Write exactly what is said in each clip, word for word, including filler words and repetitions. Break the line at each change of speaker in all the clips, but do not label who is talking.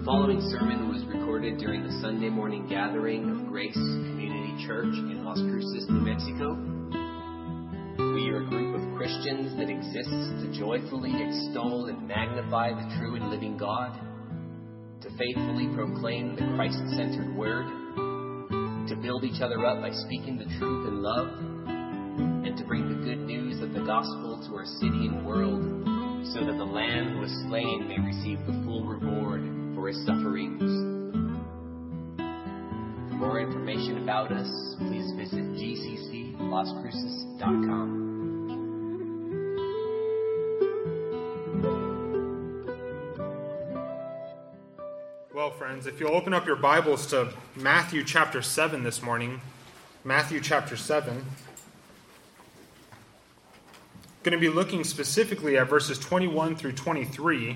The following sermon was recorded during the Sunday morning gathering of Grace Community Church in Las Cruces, New Mexico. We are a group of Christians that exists to joyfully extol and magnify the true and living God, to faithfully proclaim the Christ-centered word, to build each other up by speaking the truth in love, and to bring the good news of the gospel to our city and world, so that the Lamb who was slain may receive the full reward for his sufferings. For more information about us, please visit g c c las cruces dot com.
Well, friends, if you'll open up your Bibles to Matthew chapter seven this morning, Matthew chapter seven, going to be looking specifically at verses twenty-one through twenty-three.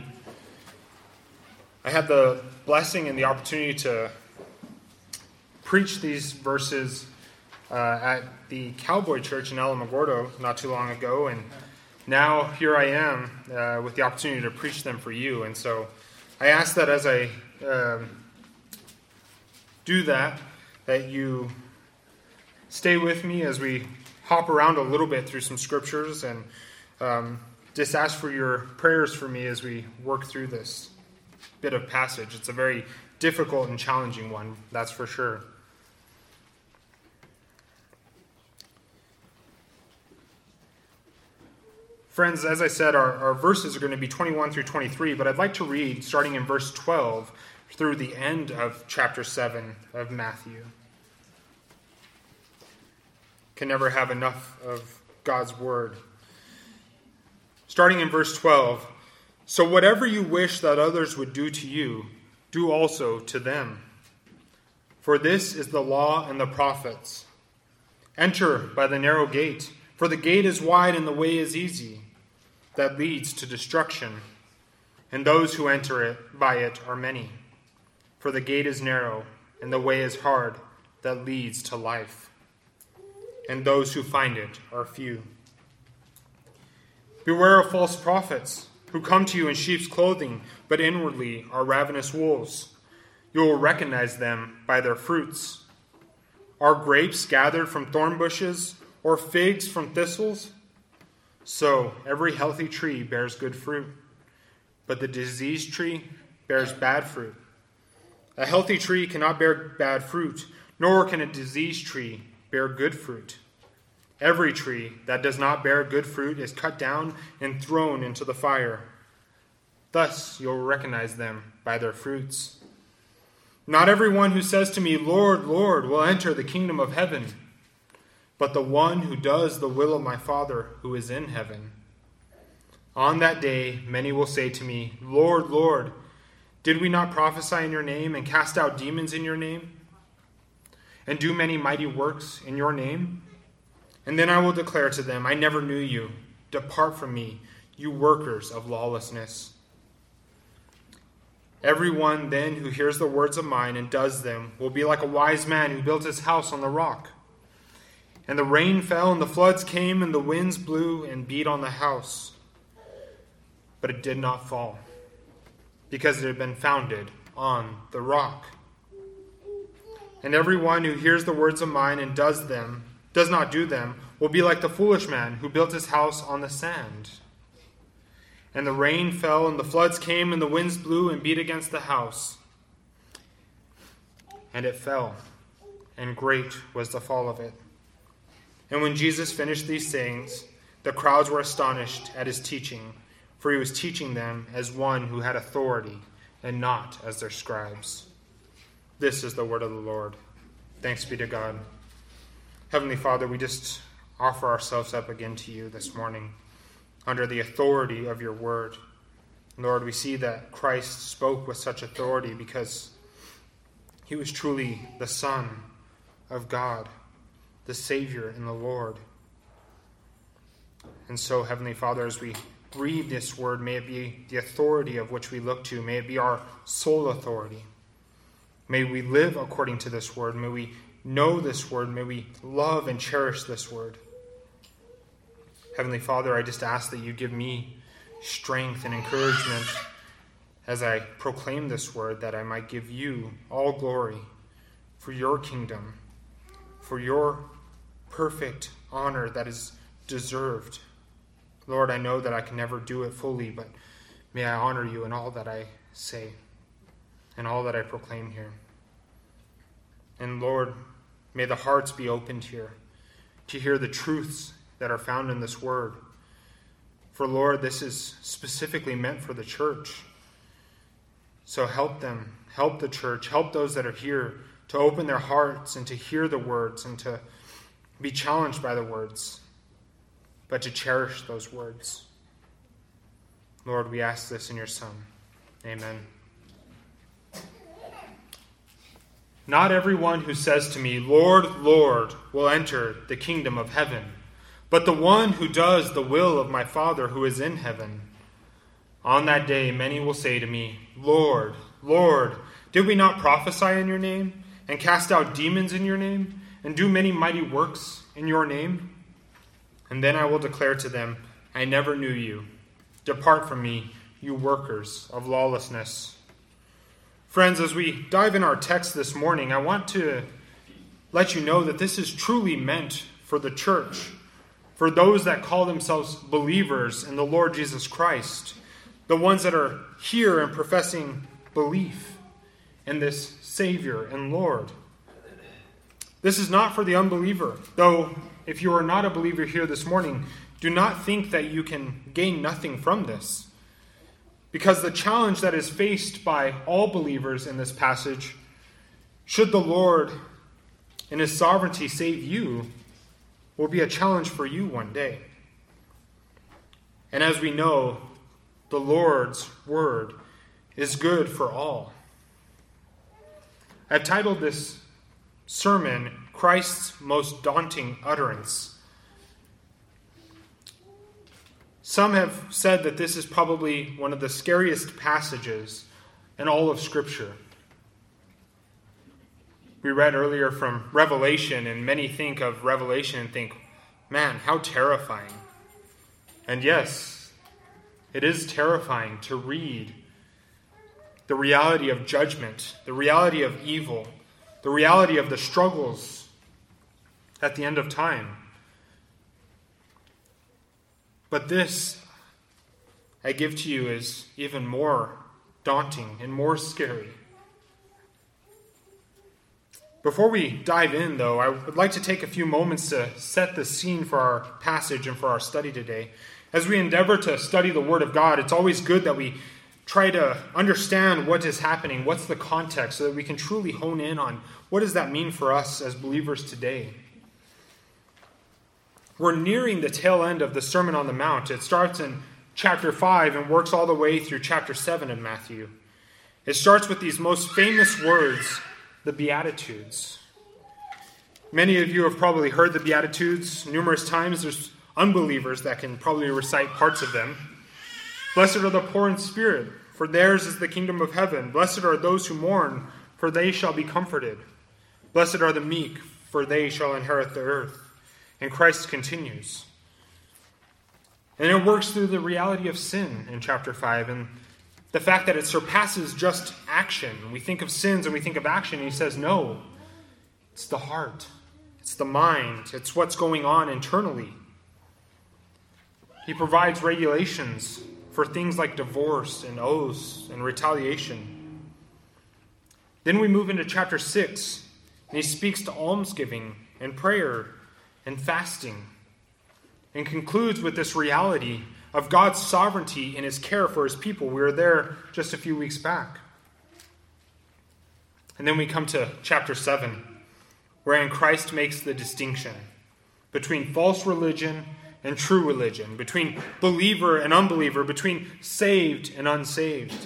I had the blessing and the opportunity to preach these verses uh, at the Cowboy Church in Alamogordo not too long ago, and now here I am uh, with the opportunity to preach them for you. And so I ask that as I um, do that, that you stay with me as we hop around a little bit through some scriptures, and um, just ask for your prayers for me as we work through this bit of passage. It's a very difficult and challenging one, that's for sure. Friends, as I said, our, our verses are going to be twenty-one through twenty-three, but I'd like to read starting in verse twelve through the end of chapter seven of Matthew. Can never have enough of God's word. Starting in verse twelve, "So whatever you wish that others would do to you, do also to them. For this is the law and the prophets. Enter by the narrow gate, for the gate is wide and the way is easy that leads to destruction, and those who enter it by it are many. For the gate is narrow and the way is hard that leads to life, and those who find it are few. Beware of false prophets, who come to you in sheep's clothing, but inwardly are ravenous wolves. You will recognize them by their fruits. Are grapes gathered from thorn bushes, or figs from thistles? So every healthy tree bears good fruit, but the diseased tree bears bad fruit. A healthy tree cannot bear bad fruit, nor can a diseased tree bear good fruit. Every tree that does not bear good fruit is cut down and thrown into the fire. Thus you will recognize them by their fruits. Not everyone who says to me, 'Lord, Lord,' will enter the kingdom of heaven, but the one who does the will of my Father who is in heaven. On that day many will say to me, 'Lord, Lord, did we not prophesy in your name and cast out demons in your name, and do many mighty works in your name?' And then I will declare to them, 'I never knew you. Depart from me, you workers of lawlessness.' Everyone then who hears the words of mine and does them will be like a wise man who built his house on the rock. And the rain fell, and the floods came, and the winds blew and beat on the house. But it did not fall, because it had been founded on the rock. And everyone who hears the words of mine and does them, does not do them, will be like the foolish man who built his house on the sand. And the rain fell, and the floods came, and the winds blew and beat against the house. And it fell, and great was the fall of it. And when Jesus finished these sayings, the crowds were astonished at his teaching, for he was teaching them as one who had authority, and not as their scribes." This is the word of the Lord. Thanks be to God. Heavenly Father, we just offer ourselves up again to you this morning under the authority of your word. Lord, we see that Christ spoke with such authority because he was truly the Son of God, the Savior and the Lord. And so, Heavenly Father, as we read this word, may it be the authority of which we look to. May it be our sole authority. May we live according to this word. May we know this word. May we love and cherish this word. Heavenly Father, I just ask that you give me strength and encouragement as I proclaim this word, that I might give you all glory for your kingdom, for your perfect honor that is deserved. Lord, I know that I can never do it fully, but may I honor you in all that I say and all that I proclaim here. And Lord, may the hearts be opened here to hear the truths that are found in this word. For Lord, this is specifically meant for the church. So help them, help the church, help those that are here to open their hearts and to hear the words and to be challenged by the words, but to cherish those words. Lord, we ask this in your Son. Amen. Not everyone who says to me, Lord, Lord, will enter the kingdom of heaven, but the one who does the will of my Father who is in heaven. On that day many will say to me, Lord, Lord, did we not prophesy in your name, and cast out demons in your name, and do many mighty works in your name? And then I will declare to them, I never knew you. Depart from me, you workers of lawlessness. Friends, as we dive in our text this morning, I want to let you know that this is truly meant for the church, for those that call themselves believers in the Lord Jesus Christ, the ones that are here and professing belief in this Savior and Lord. This is not for the unbeliever, though if you are not a believer here this morning, do not think that you can gain nothing from this. Because the challenge that is faced by all believers in this passage, should the Lord in his sovereignty save you, will be a challenge for you one day. And as we know, the Lord's word is good for all. I've titled this sermon, Christ's Most Daunting Utterance. Some have said that this is probably one of the scariest passages in all of Scripture. We read earlier from Revelation, and many think of Revelation and think, man, how terrifying. And yes, it is terrifying to read the reality of judgment, the reality of evil, the reality of the struggles at the end of time. But this, I give to you, is even more daunting and more scary. Before we dive in, though, I would like to take a few moments to set the scene for our passage and for our study today. As we endeavor to study the Word of God, it's always good that we try to understand what is happening, what's the context, so that we can truly hone in on what does that mean for us as believers today. We're nearing the tail end of the Sermon on the Mount. It starts in chapter five and works all the way through chapter seven in Matthew. It starts with these most famous words, the Beatitudes. Many of you have probably heard the Beatitudes numerous times. There's unbelievers that can probably recite parts of them. Blessed are the poor in spirit, for theirs is the kingdom of heaven. Blessed are those who mourn, for they shall be comforted. Blessed are the meek, for they shall inherit the earth. And Christ continues. And it works through the reality of sin in chapter five and the fact that it surpasses just action. We think of sins and we think of action, and he says, no, it's the heart. It's the mind. It's what's going on internally. He provides regulations for things like divorce and oaths and retaliation. Then we move into chapter six, and he speaks to almsgiving and prayer and fasting, and concludes with this reality of God's sovereignty and his care for his people. We were there just a few weeks back. And then we come to chapter seven, wherein Christ makes the distinction between false religion and true religion, between believer and unbeliever, between saved and unsaved.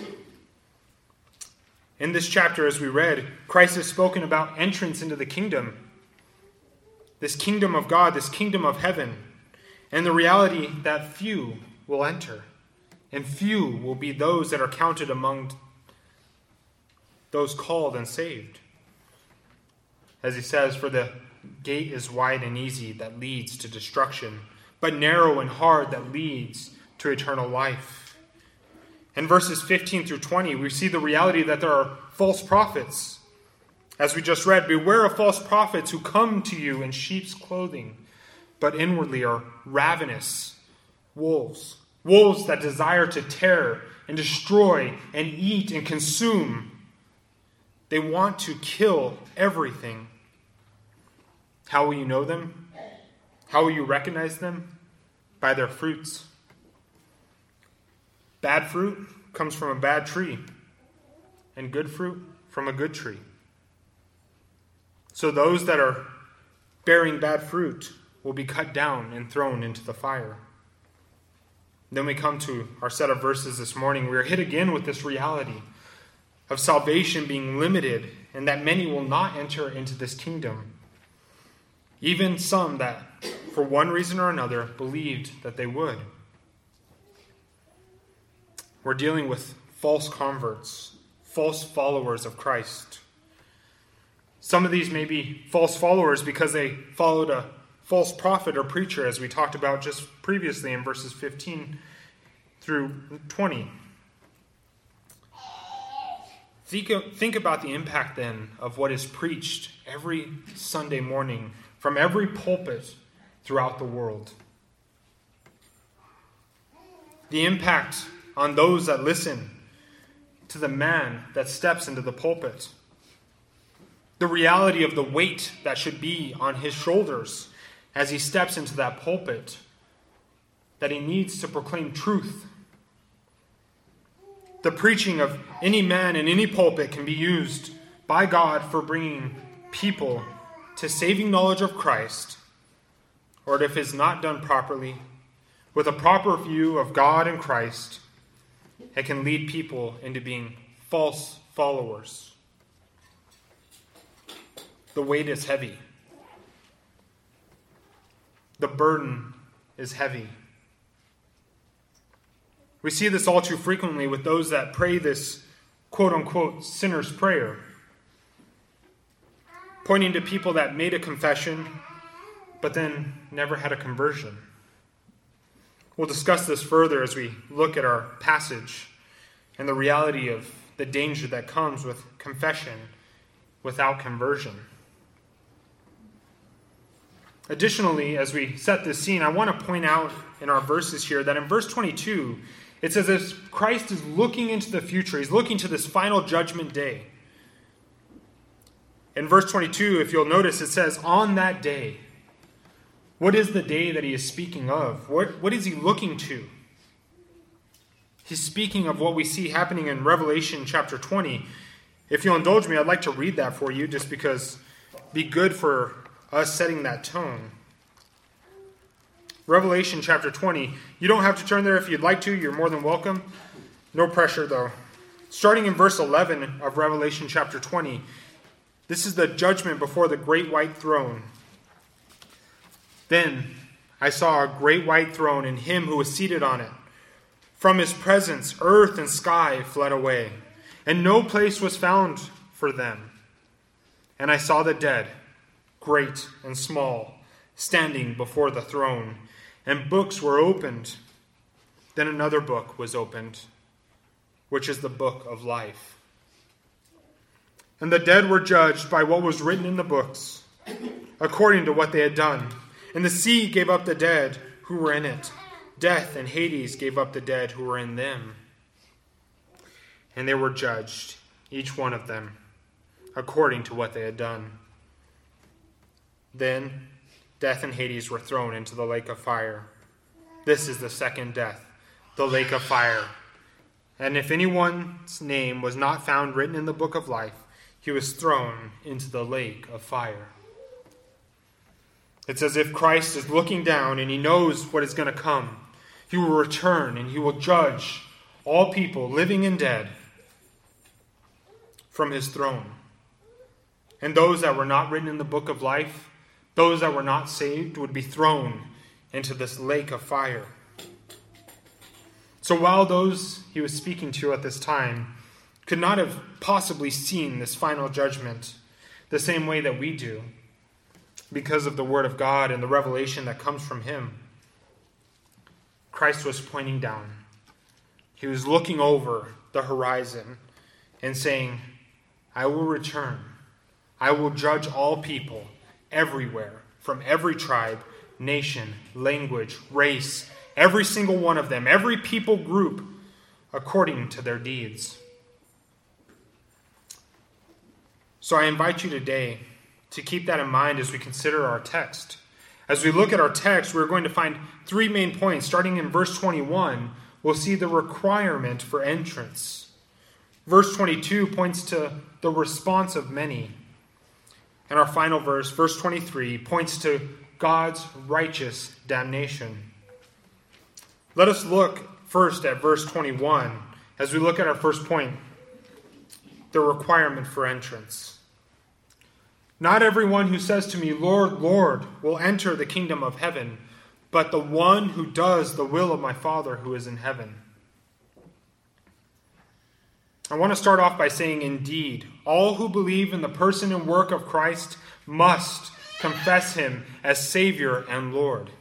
In this chapter, as we read, Christ has spoken about entrance into the kingdom, this kingdom of God, this kingdom of heaven, and the reality that few will enter, and few will be those that are counted among those called and saved. As he says, for the gate is wide and easy that leads to destruction, but narrow and hard that leads to eternal life. In verses fifteen through twenty, we see the reality that there are false prophets. As we just read, beware of false prophets who come to you in sheep's clothing, but inwardly are ravenous wolves. Wolves that desire to tear and destroy and eat and consume. They want to kill everything. How will you know them? How will you recognize them? By their fruits. Bad fruit comes from a bad tree, and good fruit from a good tree. So those that are bearing bad fruit will be cut down and thrown into the fire. Then we come to our set of verses this morning. We are hit again with this reality of salvation being limited and that many will not enter into this kingdom. Even some that, for one reason or another, believed that they would. We're dealing with false converts, false followers of Christ. Some of these may be false followers because they followed a false prophet or preacher, as we talked about just previously in verses fifteen through twenty. Think, think about the impact then of what is preached every Sunday morning from every pulpit throughout the world. The impact on those that listen to the man that steps into the pulpit. The reality of the weight that should be on his shoulders as he steps into that pulpit, that he needs to proclaim truth. The preaching of any man in any pulpit can be used by God for bringing people to saving knowledge of Christ, or if it's not done properly, with a proper view of God and Christ, it can lead people into being false followers. The weight is heavy. The burden is heavy. We see this all too frequently with those that pray this quote-unquote sinner's prayer, pointing to people that made a confession but then never had a conversion. We'll discuss this further as we look at our passage and the reality of the danger that comes with confession without conversion. Additionally, as we set this scene, I want to point out in our verses here that in verse twenty-two, it says as Christ is looking into the future, he's looking to this final judgment day. In verse twenty-two, if you'll notice, it says, on that day. What is the day that he is speaking of? What, what is he looking to? He's speaking of what we see happening in Revelation chapter twenty. If you'll indulge me, I'd like to read that for you just because it'd be good for us setting that tone. Revelation chapter twenty. You don't have to turn there if you'd like to. You're more than welcome. No pressure, though. Starting in verse eleven of Revelation chapter twenty, this is the judgment before the great white throne. Then I saw a great white throne and him who was seated on it. From his presence, earth and sky fled away, and no place was found for them. And I saw the dead, great and small, standing before the throne, and books were opened. Then another book was opened, which is the book of life. And the dead were judged by what was written in the books, according to what they had done. And the sea gave up the dead who were in it. Death and Hades gave up the dead who were in them. And they were judged, each one of them, according to what they had done. Then death and Hades were thrown into the lake of fire. This is the second death, the lake of fire. And if anyone's name was not found written in the book of life, he was thrown into the lake of fire. It's as if Christ is looking down and he knows what is going to come. He will return and he will judge all people, living and dead, from his throne. And those that were not written in the book of life, those that were not saved, would be thrown into this lake of fire. So while those he was speaking to at this time could not have possibly seen this final judgment the same way that we do, because of the word of God and the revelation that comes from him, Christ was pointing down. He was looking over the horizon and saying, I will return. I will judge all people everywhere, from every tribe, nation, language, race, every single one of them, every people group, according to their deeds. So I invite you today to keep that in mind as we consider our text. As we look at our text, we're going to find three main points. Starting in verse twenty-one, we'll see the requirement for entrance. Verse twenty-two points to the response of many. And our final verse, verse twenty-three, points to God's righteous damnation. Let us look first at verse twenty-one as we look at our first point, the requirement for entrance. Not everyone who says to me, Lord, Lord, will enter the kingdom of heaven, but the one who does the will of my Father who is in heaven. I want to start off by saying, indeed, all who believe in the person and work of Christ must confess him as Savior and Lord.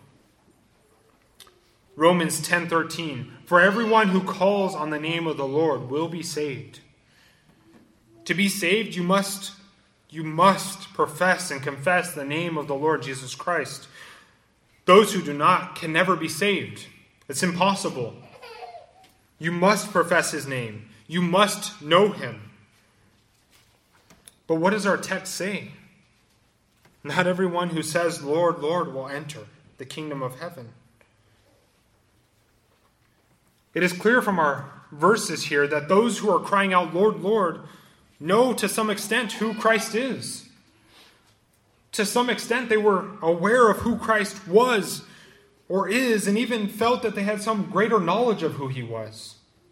Romans ten thirteen, for everyone who calls on the name of the Lord will be saved. To be saved, you must, you must profess and confess the name of the Lord Jesus Christ. Those who do not can never be saved. It's impossible. You must profess his name. You must know him. But what does our text say? Not everyone who says, Lord, Lord, will enter the kingdom of heaven. It is clear from our verses here that those who are crying out, Lord, Lord, know to some extent who Christ is. To some extent, they were aware of who Christ was or is, and even felt that they had some greater knowledge of who he was.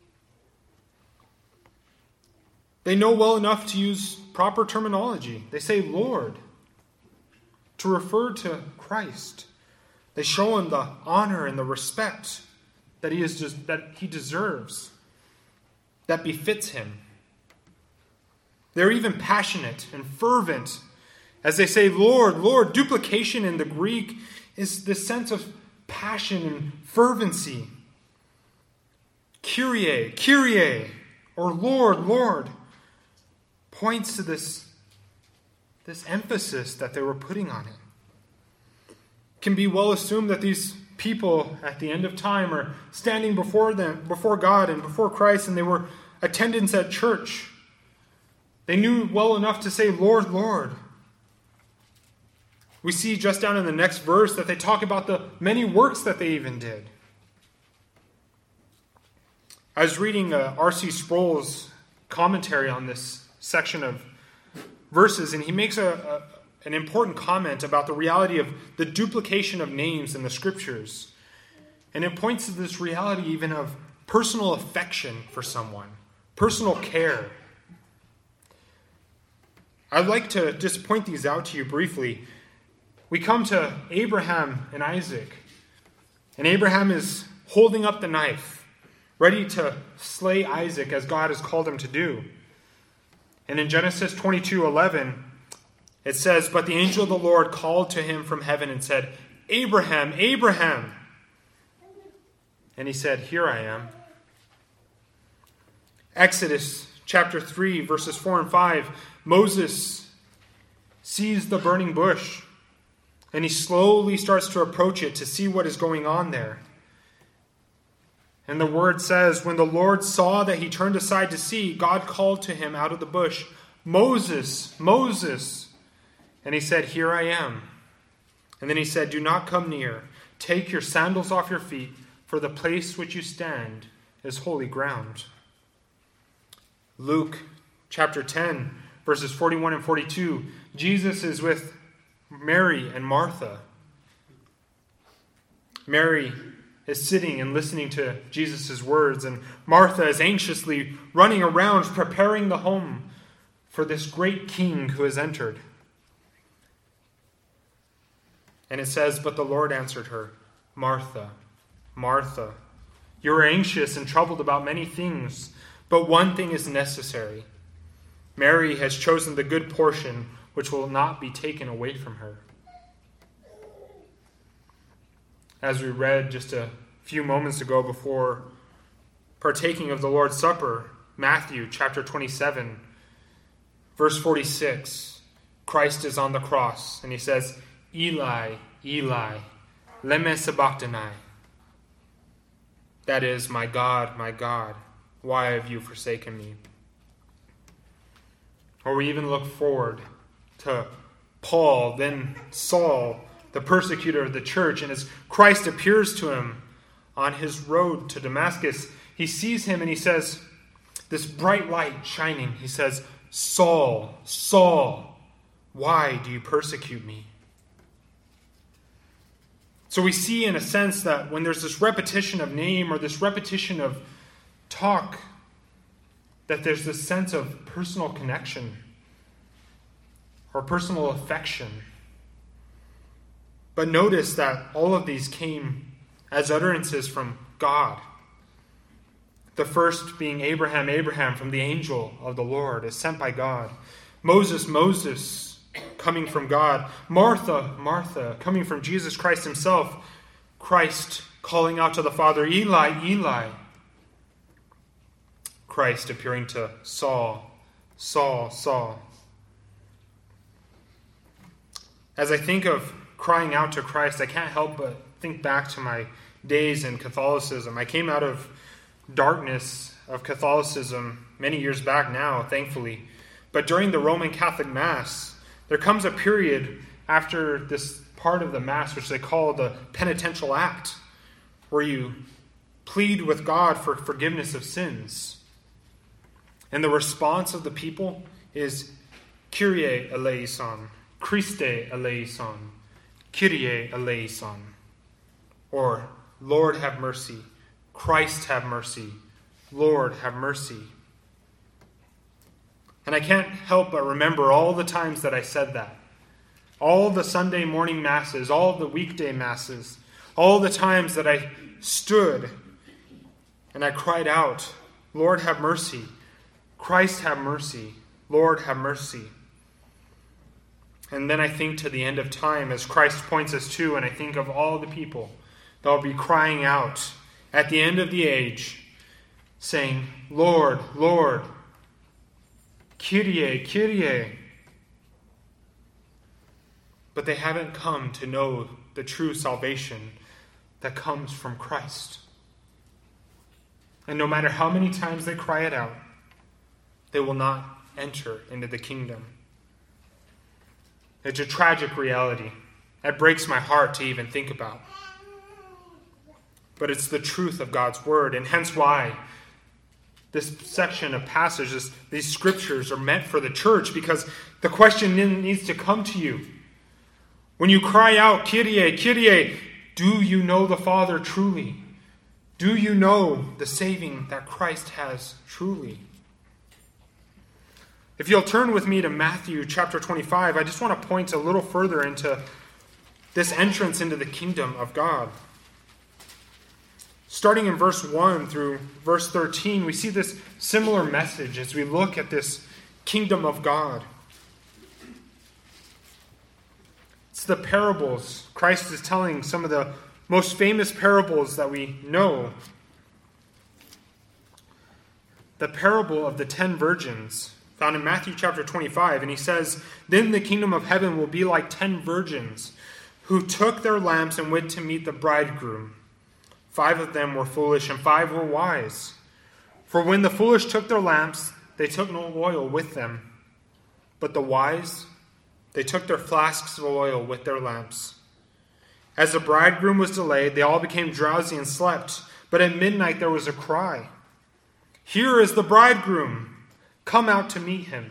They know well enough to use proper terminology. They say Lord to refer to Christ. They show him the honor and the respect that he is just, that he deserves, that befits him. They're even passionate and fervent as they say, Lord, Lord. Duplication in the Greek is this sense of passion and fervency. Kyrie, Kyrie, or Lord, Lord, points to this, this emphasis that they were putting on it. It can be well assumed that these people at the end of time are standing before them, before God and before Christ, and they were attendants at church. They knew well enough to say, Lord, Lord. We see just down in the next verse that they talk about the many works that they even did. I was reading uh, R C Sproul's commentary on this section of verses, and he makes a, a an important comment about the reality of the duplication of names in the Scriptures. And it points to this reality even of personal affection for someone, personal care. I'd like to just point these out to you briefly. We come to Abraham and Isaac, and Abraham is holding up the knife, ready to slay Isaac as God has called him to do. And in Genesis twenty-two eleven, it says, but the angel of the Lord called to him from heaven and said, Abraham, Abraham. And he said, here I am. Exodus chapter three, verses four and five, Moses sees the burning bush, and he slowly starts to approach it to see what is going on there. And the word says, when the Lord saw that he turned aside to see, God called to him out of the bush, Moses, Moses. And he said, here I am. And then he said, do not come near. Take your sandals off your feet, for the place which you stand is holy ground. Luke chapter ten, verses forty-one and forty-two. Jesus is with Mary and Martha. Mary is sitting and listening to Jesus' words, and Martha is anxiously running around preparing the home for this great king who has entered. And it says, but the Lord answered her, Martha, Martha, you are anxious and troubled about many things, but one thing is necessary. Mary has chosen the good portion, which will not be taken away from her. As we read just a few moments ago before partaking of the Lord's Supper, Matthew chapter twenty-seven, verse forty-six, Christ is on the cross, and he says, Eli, Eli, lema sabachthani. That is, my God, my God, why have you forsaken me? Or we even look forward to Paul, then Saul, the persecutor of the church, and as Christ appears to him on his road to Damascus, he sees him and he says, this bright light shining, he says, Saul, Saul, why do you persecute me? So we see in a sense that when there's this repetition of name or this repetition of talk, that there's this sense of personal connection or personal affection. But notice that all of these came as utterances from God. The first being Abraham, Abraham from the angel of the Lord, is sent by God. Moses, Moses, coming from God. Martha, Martha, coming from Jesus Christ himself. Christ calling out to the Father, Eli, Eli. Christ appearing to Saul, Saul, Saul. As I think of crying out to Christ, I can't help but think back to my days in Catholicism. I came out of darkness of Catholicism many years back now, thankfully. But during the Roman Catholic Mass, there comes a period after this part of the Mass, which they call the penitential act, where you plead with God for forgiveness of sins. And the response of the people is, Kyrie eleison, Christe eleison, Kyrie eleison, or Lord have mercy, Christ have mercy, Lord have mercy. And I can't help but remember all the times that I said that. All the Sunday morning masses, all the weekday masses, all the times that I stood and I cried out, Lord have mercy, Christ have mercy, Lord have mercy. And then I think to the end of time, as Christ points us to, and I think of all the people that will be crying out at the end of the age, saying, Lord, Lord, Kyrie, Kyrie. But they haven't come to know the true salvation that comes from Christ. And no matter how many times they cry it out, they will not enter into the kingdom. It's a tragic reality. That breaks my heart to even think about. But it's the truth of God's word, and hence why this section of passages, these scriptures are meant for the church, because the question needs to come to you. When you cry out, Kyrie, Kyrie, do you know the Father truly? Do you know the saving that Christ has truly? If you'll turn with me to Matthew chapter twenty-five, I just want to point a little further into this entrance into the kingdom of God. Starting in verse one through verse thirteen, we see this similar message as we look at this kingdom of God. It's the parables. Christ is telling some of the most famous parables that we know. The parable of the ten virgins, found in Matthew chapter twenty-five, and he says, Then the kingdom of heaven will be like ten virgins who took their lamps and went to meet the bridegroom. Five of them were foolish and five were wise. For when the foolish took their lamps, they took no oil with them. But the wise, they took their flasks of oil with their lamps. As the bridegroom was delayed, they all became drowsy and slept. But at midnight there was a cry, Here is the bridegroom! Come out to meet him.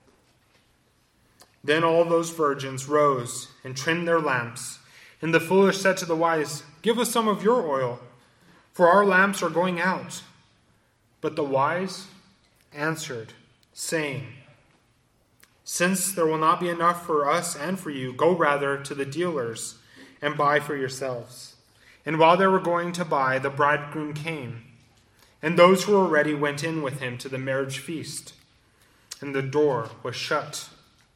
Then all those virgins rose and trimmed their lamps. And the foolish said to the wise, Give us some of your oil, for our lamps are going out. But the wise answered, saying, Since there will not be enough for us and for you, go rather to the dealers and buy for yourselves. And while they were going to buy, the bridegroom came. And those who were ready went in with him to the marriage feast. And the door was shut.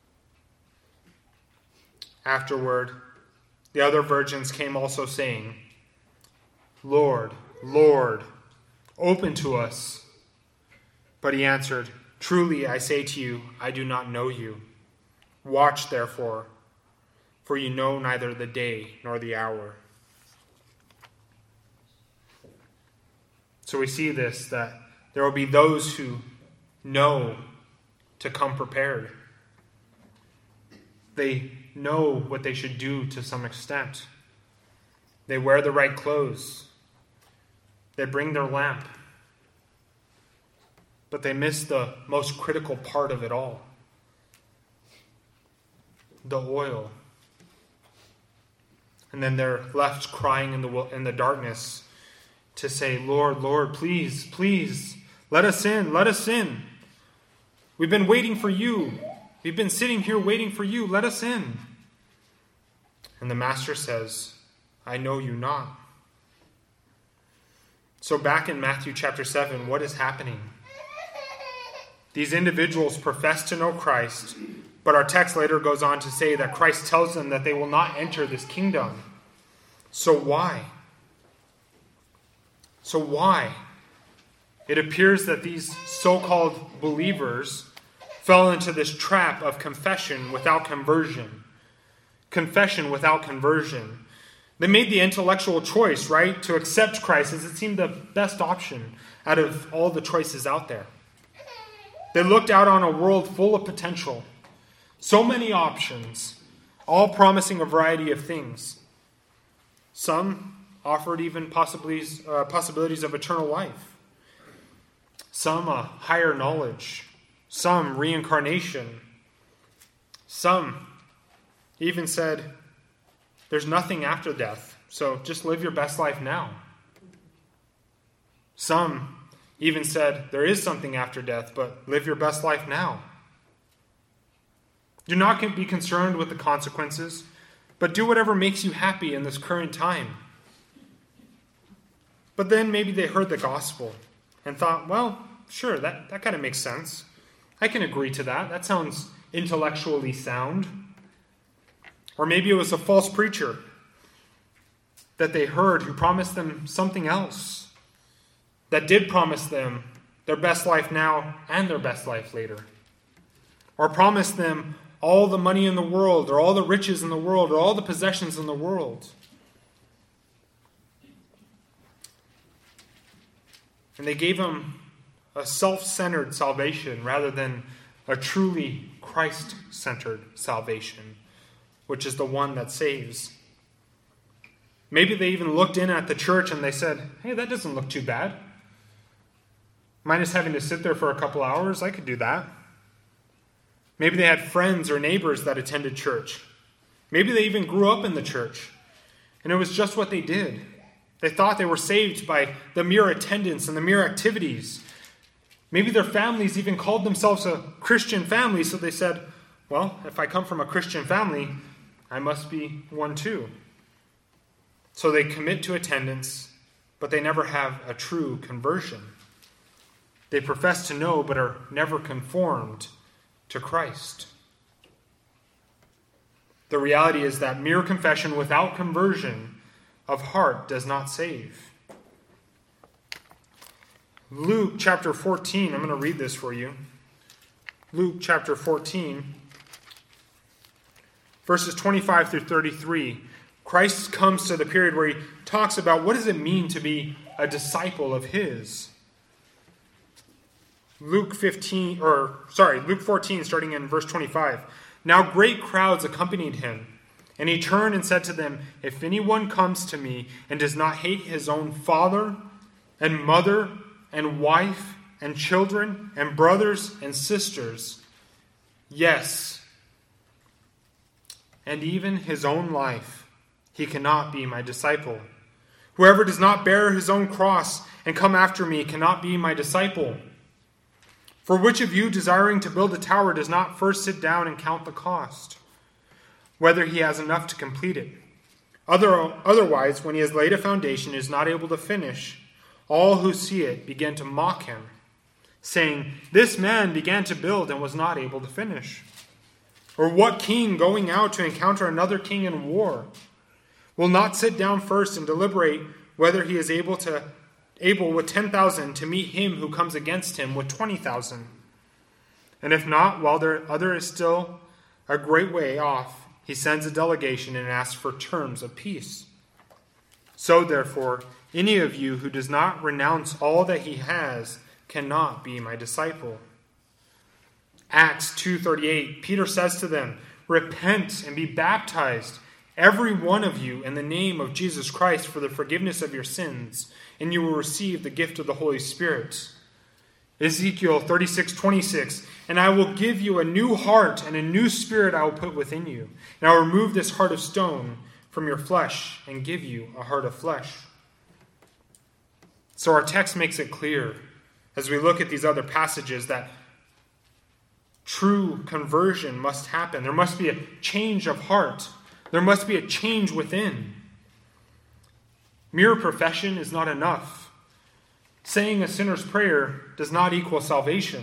Afterward, the other virgins came also, saying, Lord, Lord, Open to us." But he answered, "Truly I say to you, I do not know you. Watch therefore, for you know neither the day nor the hour." So we see this, that there will be those who know to come prepared. They know what they should do to some extent. They wear the right clothes. They bring their lamp. But they miss the most critical part of it all. The oil. And then they're left crying in the in the darkness to say, "Lord, Lord, please, please, let us in, let us in. We've been waiting for you. We've been sitting here waiting for you. Let us in." And the master says, "I know you not." So back in Matthew chapter seven, what is happening? These individuals profess to know Christ, but our text later goes on to say that Christ tells them that they will not enter this kingdom. So why? So why? It appears that these so-called believers fell into this trap of confession without conversion. Confession without conversion. They made the intellectual choice, right, to accept Christ as it seemed the best option out of all the choices out there. They looked out on a world full of potential. So many options, all promising a variety of things. Some offered even possibilities, uh, possibilities of eternal life. Some a higher knowledge. Some reincarnation. Some even said, there's nothing after death, so just live your best life now. Some even said, there is something after death, but live your best life now. Do not be concerned with the consequences, but do whatever makes you happy in this current time. But then maybe they heard the gospel and thought, well, sure, that, that kind of makes sense. I can agree to that. That sounds intellectually sound. Or maybe it was a false preacher that they heard who promised them something else, that did promise them their best life now and their best life later. Or promised them all the money in the world, or all the riches in the world, or all the possessions in the world. And they gave them a self-centered salvation rather than a truly Christ-centered salvation, which is the one that saves. Maybe they even looked in at the church and they said, hey, that doesn't look too bad. Minus having to sit there for a couple hours, I could do that. Maybe they had friends or neighbors that attended church. Maybe they even grew up in the church. And it was just what they did. They thought they were saved by the mere attendance and the mere activities. Maybe their families even called themselves a Christian family, so they said, well, if I come from a Christian family, I must be one too. So they commit to attendance, but they never have a true conversion. They profess to know, but are never conformed to Christ. The reality is that mere confession without conversion of heart does not save. Luke chapter fourteen, I'm going to read this for you. Luke chapter fourteen, verses twenty-five through thirty-three. Christ comes to the period where he talks about what does it mean to be a disciple of his. Luke fifteen, or sorry, Luke fourteen, starting in verse twenty-five. Now great crowds accompanied him, and he turned and said to them, if anyone comes to me and does not hate his own father and mother and wife and children and brothers and sisters, yes, and even his own life, he cannot be my disciple. Whoever does not bear his own cross and come after me cannot be my disciple. For which of you, desiring to build a tower, does not first sit down and count the cost, whether he has enough to complete it? Other, otherwise, when he has laid a foundation and is not able to finish, all who see it begin to mock him, saying, this man began to build and was not able to finish. Or what king, going out to encounter another king in war, will not sit down first and deliberate whether he is able to able with ten thousand to meet him who comes against him with twenty thousand? And if not, while the other is still a great way off, he sends a delegation and asks for terms of peace. So therefore, any of you who does not renounce all that he has cannot be my disciple. Acts two thirty-eight, Peter says to them, repent and be baptized, every one of you, in the name of Jesus Christ for the forgiveness of your sins, and you will receive the gift of the Holy Spirit. Ezekiel thirty-six twenty-six, and I will give you a new heart, and a new spirit I will put within you. And I will remove this heart of stone from your flesh, and give you a heart of flesh. So our text makes it clear, as we look at these other passages, that true conversion must happen. There must be a change of heart. There must be a change within. Mere profession is not enough. Saying a sinner's prayer does not equal salvation.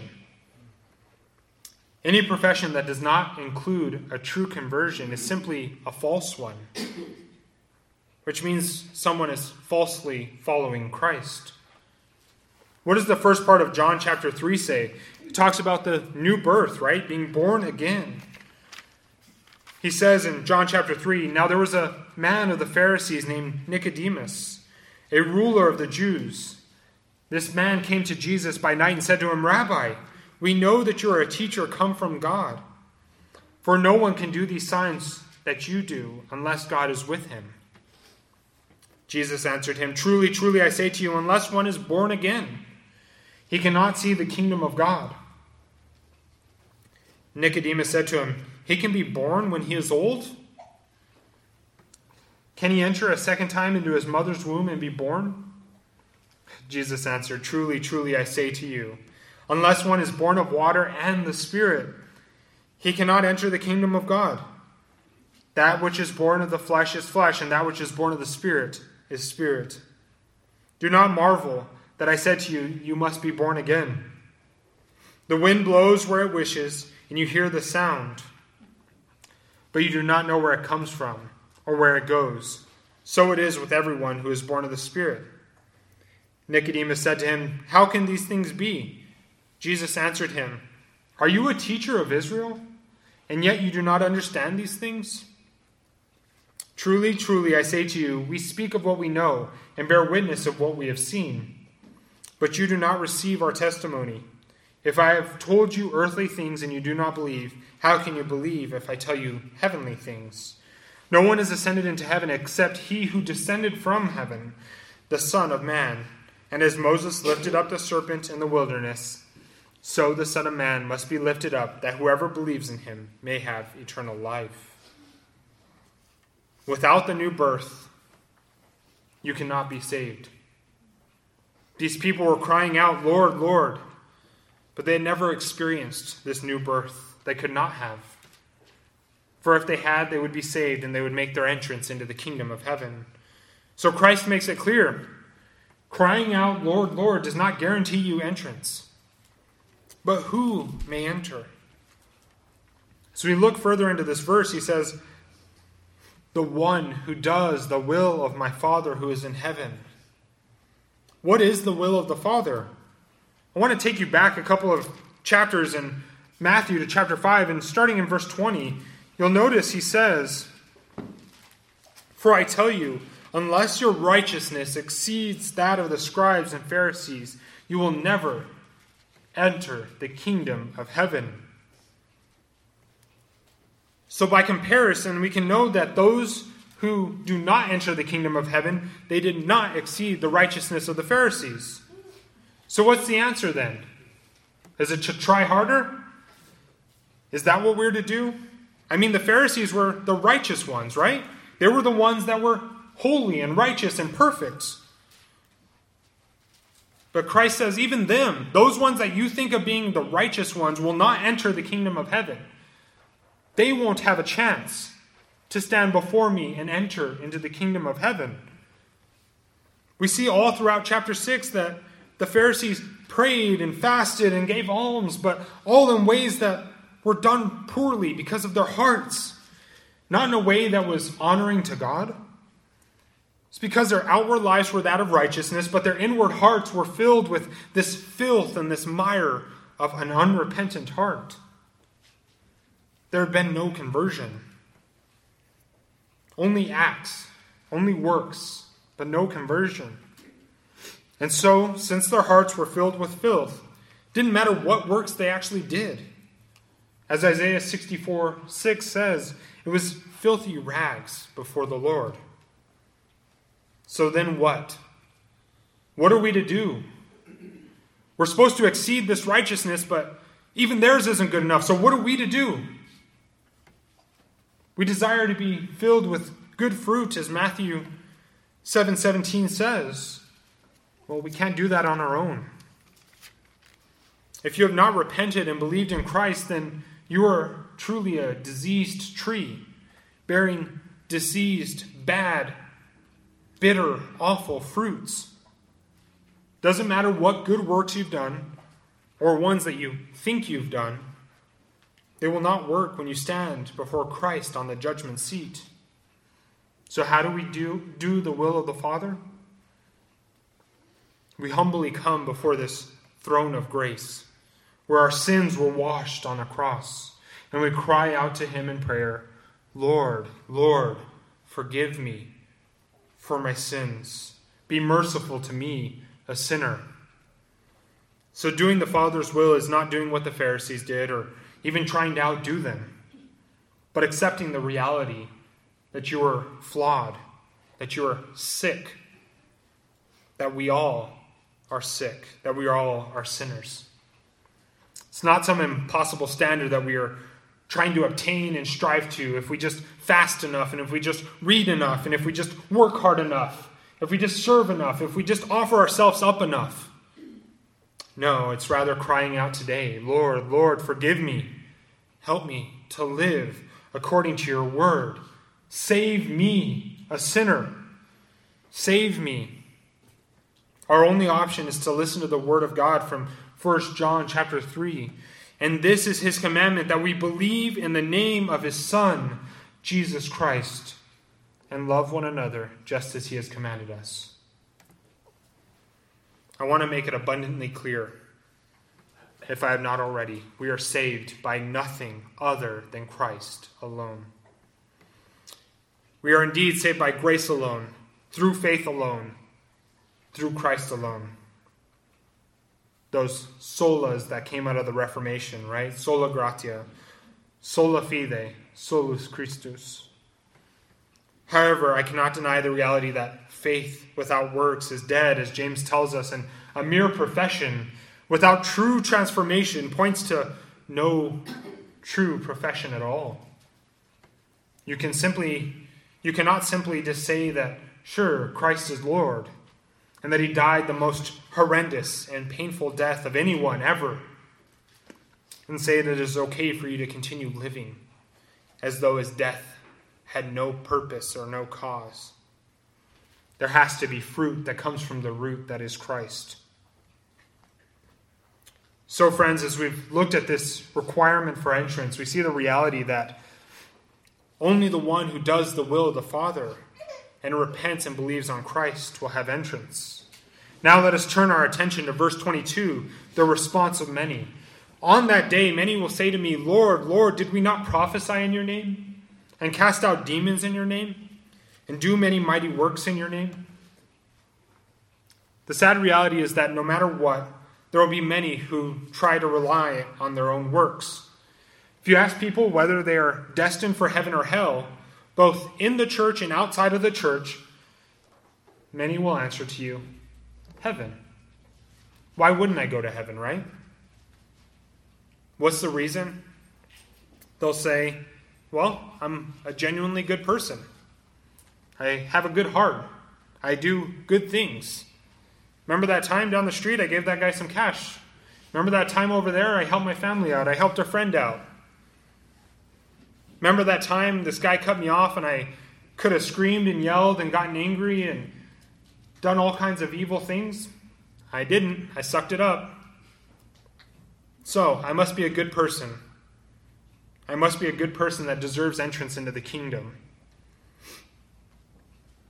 Any profession that does not include a true conversion is simply a false one, which means someone is falsely following Christ. What does the first part of John chapter three say? It talks about the new birth, right? Being born again. He says in John chapter three, now there was a man of the Pharisees named Nicodemus, a ruler of the Jews. This man came to Jesus by night and said to him, Rabbi, we know that you are a teacher come from God. For no one can do these signs that you do unless God is with him. Jesus answered him, truly, truly, I say to you, unless one is born again, he cannot see the kingdom of God. Nicodemus said to him, he can be born when he is old? Can he enter a second time into his mother's womb and be born? Jesus answered, truly, truly, I say to you, unless one is born of water and the Spirit, he cannot enter the kingdom of God. That which is born of the flesh is flesh, and that which is born of the Spirit is spirit. Do not marvel that I said to you, you must be born again. The wind blows where it wishes, and you hear the sound, but you do not know where it comes from or where it goes. So it is with everyone who is born of the Spirit. Nicodemus said to him, how can these things be? Jesus answered him, are you a teacher of Israel, and yet you do not understand these things? Truly, truly, I say to you, we speak of what we know and bear witness of what we have seen. But you do not receive our testimony. If I have told you earthly things and you do not believe, how can you believe if I tell you heavenly things? No one has ascended into heaven except he who descended from heaven, the Son of Man. And as Moses lifted up the serpent in the wilderness, so the Son of Man must be lifted up, that whoever believes in him may have eternal life. Without the new birth, you cannot be saved. These people were crying out, Lord, Lord, but they had never experienced this new birth. They could not have. For if they had, they would be saved and they would make their entrance into the kingdom of heaven. So Christ makes it clear. Crying out, Lord, Lord, does not guarantee you entrance. But who may enter? So we look further into this verse. He says, the one who does the will of my Father who is in heaven. What is the will of the Father? I want to take you back a couple of chapters in Matthew to chapter five, and starting in verse twenty, you'll notice he says, for I tell you, unless your righteousness exceeds that of the scribes and Pharisees, you will never enter the kingdom of heaven. So by comparison, we can know that those who do not enter the kingdom of heaven, they did not exceed the righteousness of the Pharisees. So what's the answer then? Is it to try harder? Is that what we're to do? I mean, the Pharisees were the righteous ones, right? They were the ones that were holy and righteous and perfect. But Christ says even them, those ones that you think of being the righteous ones, will not enter the kingdom of heaven. They won't have a chance to stand before me and enter into the kingdom of heaven. We see all throughout chapter six that the Pharisees prayed and fasted and gave alms, but all in ways that were done poorly because of their hearts, not in a way that was honoring to God. It's because their outward lives were that of righteousness, but their inward hearts were filled with this filth and this mire of an unrepentant heart. There had been no conversion. Only acts, only works, but no conversion. And so, since their hearts were filled with filth, it didn't matter what works they actually did. As Isaiah sixty-four six says, it was filthy rags before the Lord. So then what? What are we to do? We're supposed to exceed this righteousness, but even theirs isn't good enough. So what are we to do? We desire to be filled with good fruit, as Matthew seven seventeen says. Well, we can't do that on our own. If you have not repented and believed in Christ, then you are truly a diseased tree, bearing diseased, bad, bitter, awful fruits. Doesn't matter what good works you've done, or ones that you think you've done, they will not work when you stand before Christ on the judgment seat. So how do we do, do the will of the Father? We humbly come before this throne of grace, where our sins were washed on a cross, and we cry out to him in prayer, Lord, Lord, forgive me for my sins. Be merciful to me, a sinner. So doing the Father's will is not doing what the Pharisees did, or even trying to outdo them, but accepting the reality that you are flawed, that you are sick, that we all are sick, that we all are sinners. It's not some impossible standard that we are trying to obtain and strive to if we just fast enough, and if we just read enough, and if we just work hard enough, if we just serve enough, if we just offer ourselves up enough. No, it's rather crying out today, Lord, Lord, forgive me. Help me to live according to your word. Save me, a sinner. Save me. Our only option is to listen to the word of God from First John chapter three. And this is his commandment, that we believe in the name of his Son, Jesus Christ, and love one another just as he has commanded us. I want to make it abundantly clear, if I have not already, we are saved by nothing other than Christ alone. We are indeed saved by grace alone, through faith alone, through Christ alone. Those solas that came out of the Reformation, right? Sola gratia, sola fide, solus Christus. However, I cannot deny the reality that faith without works is dead, as James tells us, and a mere profession without true transformation points to no true profession at all. You can simply, you cannot simply just say that, sure, Christ is Lord, and that he died the most horrendous and painful death of anyone ever, and say that it is okay for you to continue living as though his death had no purpose or no cause. There has to be fruit that comes from the root that is Christ. So, friends, as we've looked at this requirement for entrance, we see the reality that only the one who does the will of the Father and repents and believes on Christ will have entrance. Now let us turn our attention to verse twenty-two, the response of many. On that day, many will say to me, Lord, Lord, did we not prophesy in your name, and cast out demons in your name, and do many mighty works in your name? The sad reality is that no matter what, there will be many who try to rely on their own works. If you ask people whether they are destined for heaven or hell, both in the church and outside of the church, many will answer to you, heaven. Why wouldn't I go to heaven, right? What's the reason? They'll say, well, I'm a genuinely good person. I have a good heart. I do good things. Remember that time down the street, I gave that guy some cash. Remember that time over there, I helped my family out. I helped a friend out. Remember that time this guy cut me off and I could have screamed and yelled and gotten angry and done all kinds of evil things? I didn't. I sucked it up. So, I must be a good person. I must be a good person that deserves entrance into the kingdom.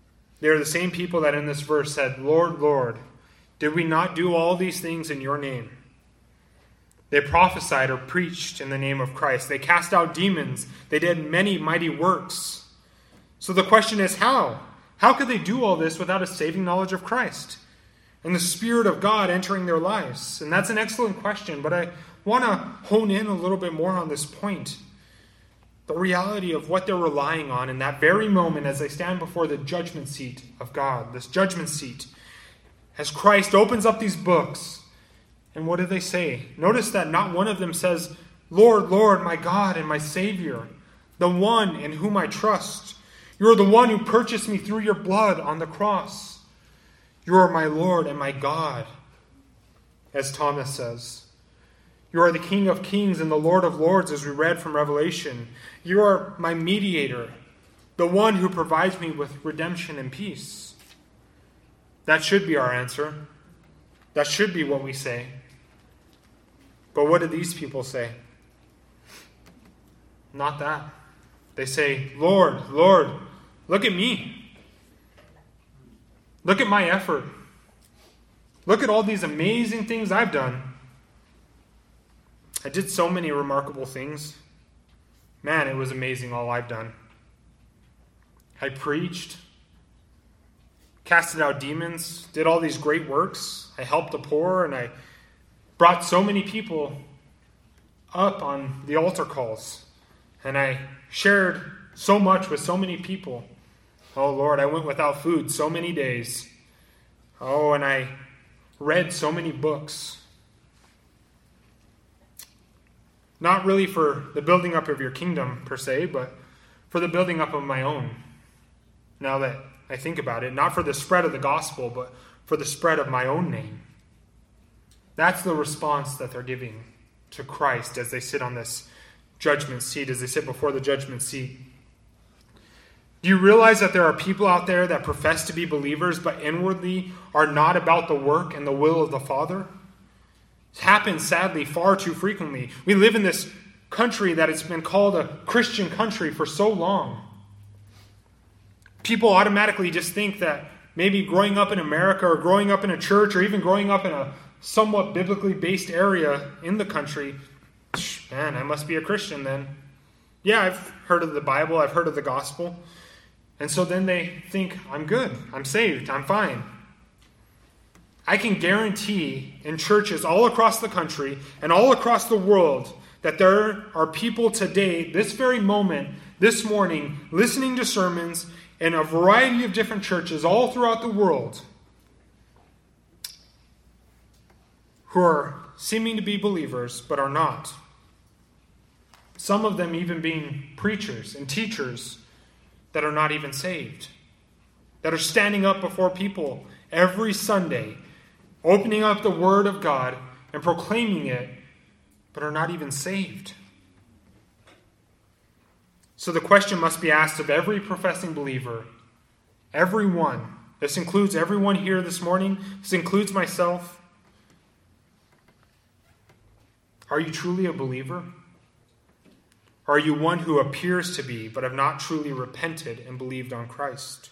They are the same people that in this verse said, Lord, Lord, did we not do all these things in your name? They prophesied or preached in the name of Christ. They cast out demons. They did many mighty works. So the question is, how? How could they do all this without a saving knowledge of Christ and the Spirit of God entering their lives? And that's an excellent question, but I want to hone in a little bit more on this point. The reality of what they're relying on in that very moment as they stand before the judgment seat of God, this judgment seat. As Christ opens up these books, and what do they say? Notice that not one of them says, Lord, Lord, my God and my Savior, the one in whom I trust. You are the one who purchased me through your blood on the cross. You are my Lord and my God, as Thomas says. You are the King of kings and the Lord of lords, as we read from Revelation. You are my mediator, the one who provides me with redemption and peace. That should be our answer. That should be what we say. But what do these people say? Not that. They say, Lord, Lord, look at me. Look at my effort. Look at all these amazing things I've done. I did so many remarkable things. Man, it was amazing all I've done. I preached, casted out demons, did all these great works. I helped the poor, and I brought so many people up on the altar calls. And I shared so much with so many people. Oh, Lord, I went without food so many days. Oh, and I read so many books. Not really for the building up of your kingdom, per se, but for the building up of my own. Now that I think about it, not for the spread of the gospel, but for the spread of my own name. That's the response that they're giving to Christ as they sit on this judgment seat, as they sit before the judgment seat. Do you realize that there are people out there that profess to be believers, but inwardly are not about the work and the will of the Father? It happens, sadly, far too frequently. We live in this country that has been called a Christian country for so long. People automatically just think that maybe growing up in America or growing up in a church or even growing up in a somewhat biblically based area in the country, man, I must be a Christian then. Yeah, I've heard of the Bible, I've heard of the gospel. And so then they think, I'm good, I'm saved, I'm fine. I can guarantee in churches all across the country and all across the world that there are people today, this very moment, this morning, listening to sermons in a variety of different churches all throughout the world who are seeming to be believers but are not. Some of them even being preachers and teachers that are not even saved, that are standing up before people every Sunday, opening up the Word of God and proclaiming it, but are not even saved. So the question must be asked of every professing believer, everyone. This includes everyone here this morning. This includes myself. Are you truly a believer? Are you one who appears to be, but have not truly repented and believed on Christ?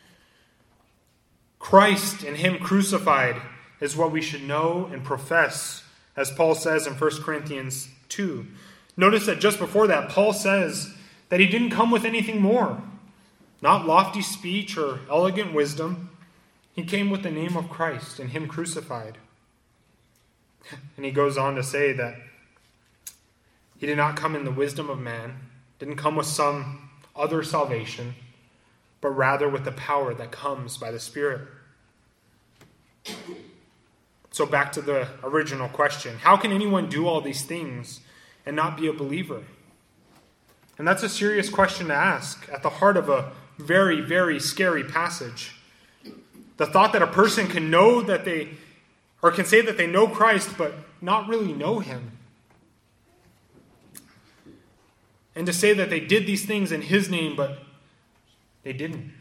Christ and Him crucified is what we should know and profess, as Paul says in First Corinthians two. Notice that just before that, Paul says that he didn't come with anything more. Not lofty speech or elegant wisdom. He came with the name of Christ and Him crucified. And he goes on to say that he did not come in the wisdom of man, didn't come with some other salvation, but rather with the power that comes by the Spirit. So back to the original question. How can anyone do all these things and not be a believer? And that's a serious question to ask at the heart of a very, very scary passage. The thought that a person can know that they, or can say that they know Christ, but not really know Him. And to say that they did these things in His name, but they didn't.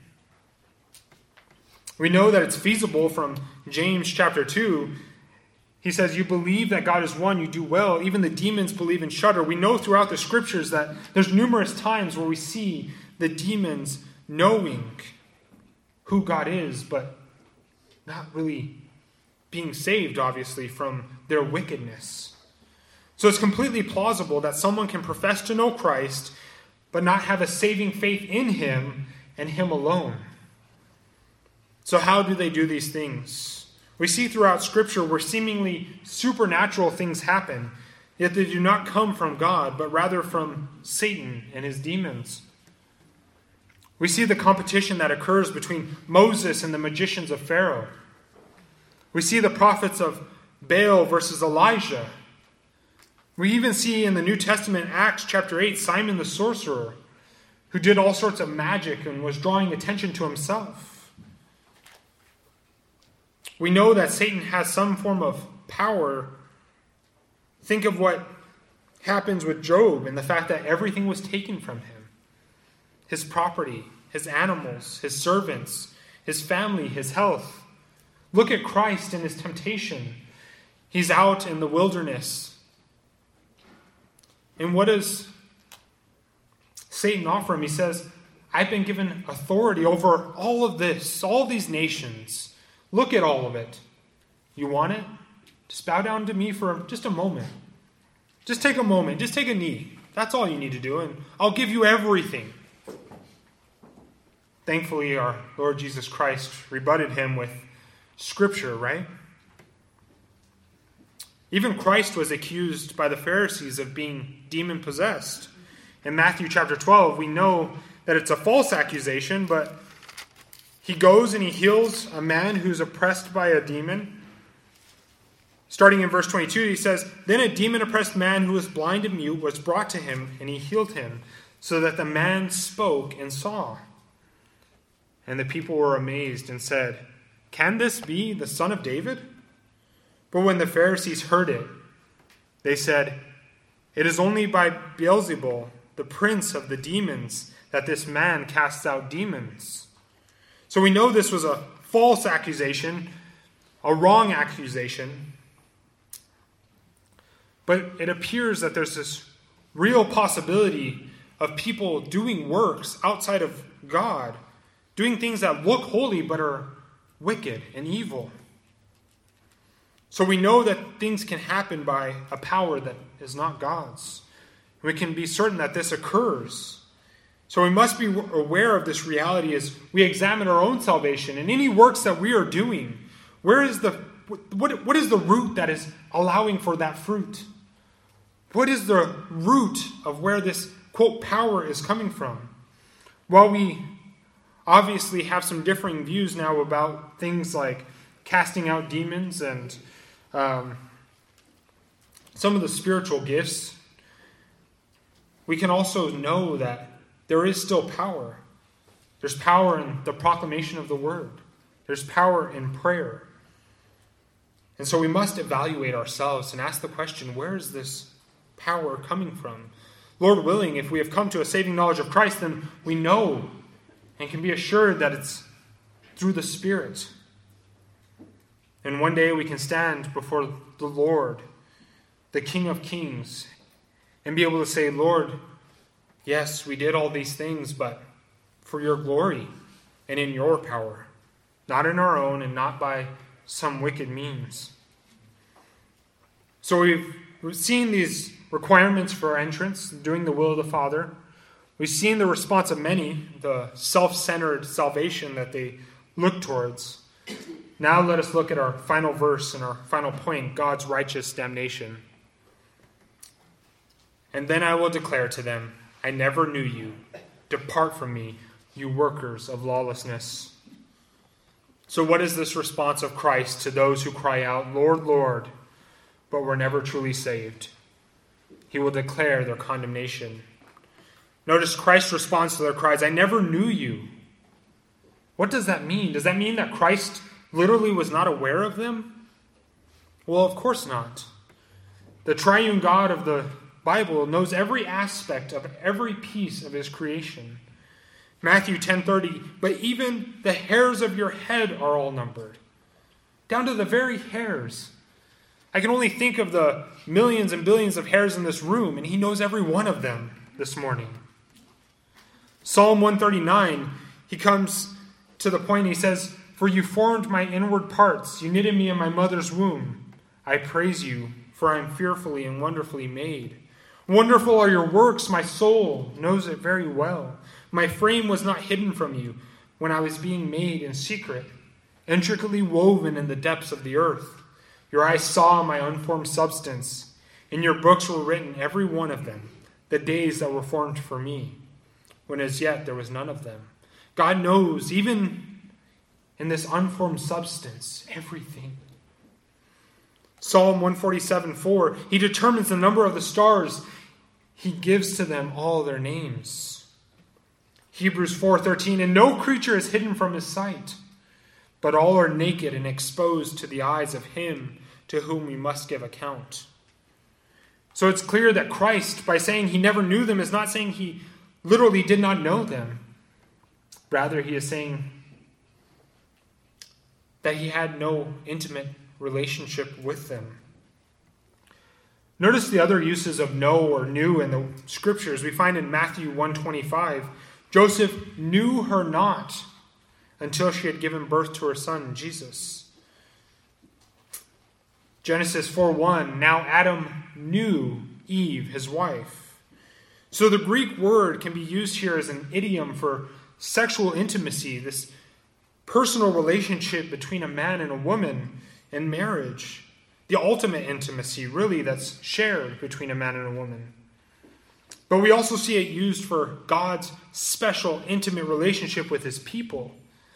We know that it's feasible from James chapter two. He says, you believe that God is one, you do well. Even the demons believe and shudder. We know throughout the scriptures that there's numerous times where we see the demons knowing who God is, but not really being saved, obviously, from their wickedness. So it's completely plausible that someone can profess to know Christ, but not have a saving faith in him and him alone. So how do they do these things? We see throughout Scripture where seemingly supernatural things happen, yet they do not come from God, but rather from Satan and his demons. We see the competition that occurs between Moses and the magicians of Pharaoh. We see the prophets of Baal versus Elijah. We even see in the New Testament, Acts chapter eight, Simon the sorcerer, who did all sorts of magic and was drawing attention to himself. We know that Satan has some form of power. Think of what happens with Job and the fact that everything was taken from him. His property, his animals, his servants, his family, his health. Look at Christ in his temptation. He's out in the wilderness. And what does Satan offer him? He says, I've been given authority over all of this, all these nations. Look at all of it. You want it? Just bow down to me for just a moment. Just take a moment. Just take a knee. That's all you need to do, and I'll give you everything. Thankfully, our Lord Jesus Christ rebutted him with Scripture, right? Even Christ was accused by the Pharisees of being demon-possessed. In Matthew chapter twelve, we know that it's a false accusation, but he goes and he heals a man who's oppressed by a demon. Starting in verse twenty-two, he says, Then a demon-oppressed man who was blind and mute was brought to him, and he healed him, so that the man spoke and saw. And the people were amazed and said, Can this be the son of David? But when the Pharisees heard it, they said, It is only by Beelzebul, the prince of the demons, that this man casts out demons. So we know this was a false accusation, a wrong accusation. But it appears that there's this real possibility of people doing works outside of God, doing things that look holy but are wicked and evil. So we know that things can happen by a power that is not God's. We can be certain that this occurs. So we must be aware of this reality as we examine our own salvation and any works that we are doing. Where is the what, what is the root that is allowing for that fruit? What is the root of where this, quote, power is coming from? While we obviously have some differing views now about things like casting out demons and um, some of the spiritual gifts, we can also know that there is still power. There's power in the proclamation of the word. There's power in prayer. And so we must evaluate ourselves and ask the question, where is this power coming from? Lord willing, if we have come to a saving knowledge of Christ, then we know and can be assured that it's through the Spirit. And one day we can stand before the Lord, the King of Kings, and be able to say, Lord, yes, we did all these things, but for your glory and in your power, not in our own and not by some wicked means. So we've, we've seen these requirements for entrance, doing the will of the Father. We've seen the response of many, the self-centered salvation that they look towards. Now let us look at our final verse and our final point, God's righteous damnation. And then I will declare to them, I never knew you. Depart from me, you workers of lawlessness. So what is this response of Christ to those who cry out, Lord, Lord, but were never truly saved? He will declare their condemnation. Notice Christ's response to their cries, I never knew you. What does that mean? Does that mean that Christ literally was not aware of them? Well, of course not. The triune God of the Bible knows every aspect of every piece of his creation. Matthew ten thirty, but even the hairs of your head are all numbered, down to the very hairs. I can only think of the millions and billions of hairs in this room, and he knows every one of them this morning. Psalm one thirty-nine, he comes to the point he says, "For you formed my inward parts, you knitted me in my mother's womb. I praise you, for I am fearfully and wonderfully made. Wonderful are your works, my soul knows it very well. My frame was not hidden from you when I was being made in secret, intricately woven in the depths of the earth. Your eyes saw my unformed substance. In your books were written, every one of them, the days that were formed for me, when as yet there was none of them." God knows, even in this unformed substance, everything. Psalm one forty-seven four, he determines the number of the stars. He gives to them all their names. Hebrews four thirteen, and no creature is hidden from his sight, but all are naked and exposed to the eyes of him to whom we must give account. So it's clear that Christ, by saying he never knew them, is not saying he literally did not know them. Rather, he is saying that he had no intimate relationship with them. Notice the other uses of know or knew in the scriptures. We find in Matthew one twenty-five, Joseph knew her not until she had given birth to her son, Jesus. Genesis four one, now Adam knew Eve, his wife. So the Greek word can be used here as an idiom for sexual intimacy, this personal relationship between a man and a woman in marriage. The ultimate intimacy, really, that's shared between a man and a woman. But we also see it used for God's special, intimate relationship with his people.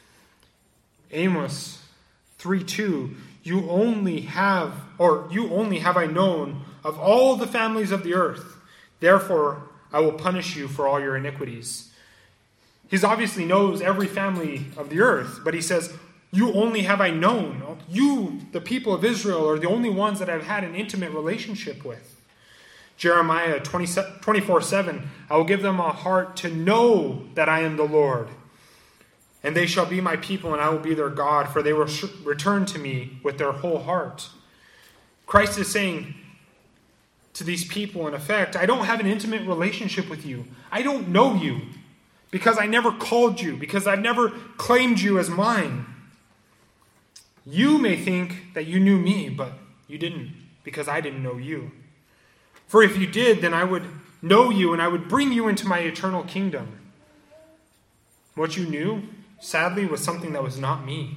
Amos three two, you only have, or you only have I known of all the families of the earth. Therefore, I will punish you for all your iniquities. He obviously knows every family of the earth, but he says, you only have I known. You, the people of Israel, are the only ones that I've had an intimate relationship with. Jeremiah twenty-four seven, I will give them a heart to know that I am the Lord. And they shall be my people, and I will be their God, for they will sh- return to me with their whole heart. Christ is saying to these people, in effect, I don't have an intimate relationship with you. I don't know you, because I never called you, because I've never claimed you as mine. You may think that you knew me, but you didn't, because I didn't know you. For if you did, then I would know you, and I would bring you into my eternal kingdom. What you knew, sadly, was something that was not me.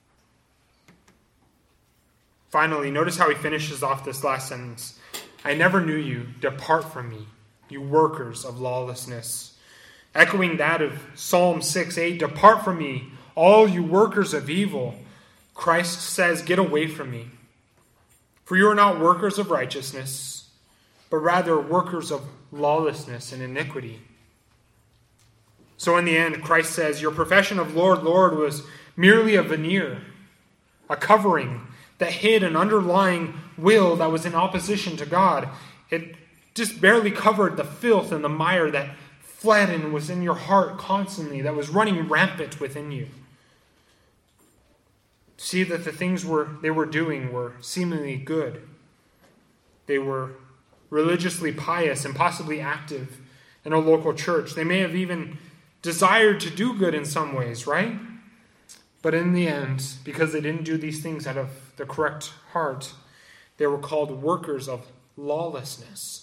Finally, notice how he finishes off this last sentence. I never knew you. Depart from me, you workers of lawlessness. Echoing that of Psalm six eight, depart from me, all you workers of evil. Christ says, get away from me. For you are not workers of righteousness, but rather workers of lawlessness and iniquity. So in the end, Christ says, your profession of Lord, Lord was merely a veneer, a covering that hid an underlying will that was in opposition to God. It just barely covered the filth and the mire that fled and was in your heart constantly, that was running rampant within you. See that the things were they were doing were seemingly good. They were religiously pious and possibly active in a local church. They may have even desired to do good in some ways, right? But in the end, because they didn't do these things out of the correct heart, they were called workers of lawlessness.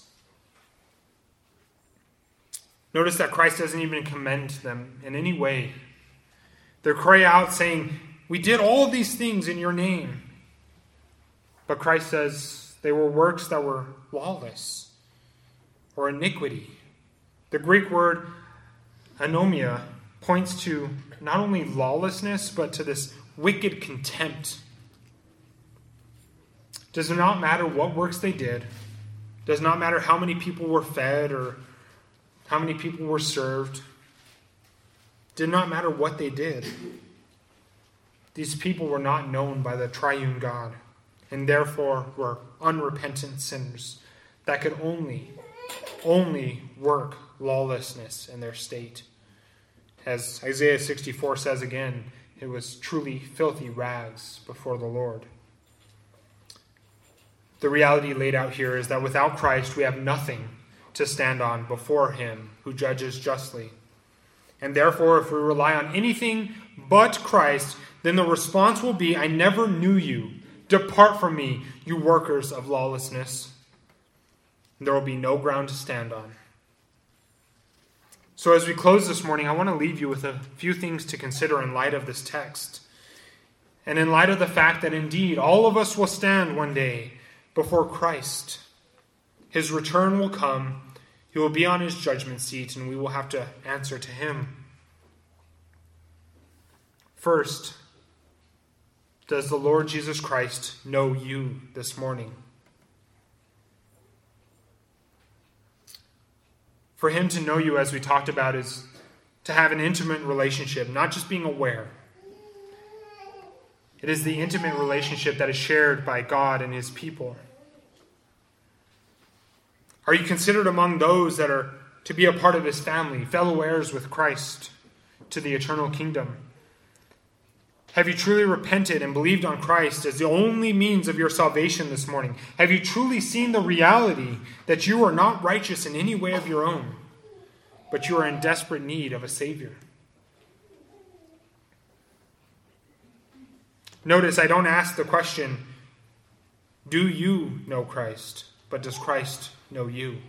Notice that Christ doesn't even commend them in any way. They cry out saying, we did all these things in your name. But Christ says they were works that were lawless or iniquity. The Greek word anomia points to not only lawlessness, but to this wicked contempt. Does not matter what works they did. Does not matter how many people were fed or how many people were served. Did not matter what they did. These people were not known by the triune God, and therefore were unrepentant sinners that could only, only work lawlessness in their state. As Isaiah sixty-four says again, it was truly filthy rags before the Lord. The reality laid out here is that without Christ, we have nothing to stand on before him who judges justly. And therefore, if we rely on anything but Christ, then the response will be, I never knew you. Depart from me, you workers of lawlessness. And there will be no ground to stand on. So as we close this morning, I want to leave you with a few things to consider in light of this text. And in light of the fact that indeed all of us will stand one day before Christ. His return will come. He will be on his judgment seat, and we will have to answer to him. First, does the Lord Jesus Christ know you this morning? For him to know you, as we talked about, is to have an intimate relationship, not just being aware. It is the intimate relationship that is shared by God and his people. Are you considered among those that are to be a part of his family, fellow heirs with Christ to the eternal kingdom? Have you truly repented and believed on Christ as the only means of your salvation this morning? Have you truly seen the reality that you are not righteous in any way of your own, but you are in desperate need of a Savior? Notice I don't ask the question, do you know Christ? But does Christ know you?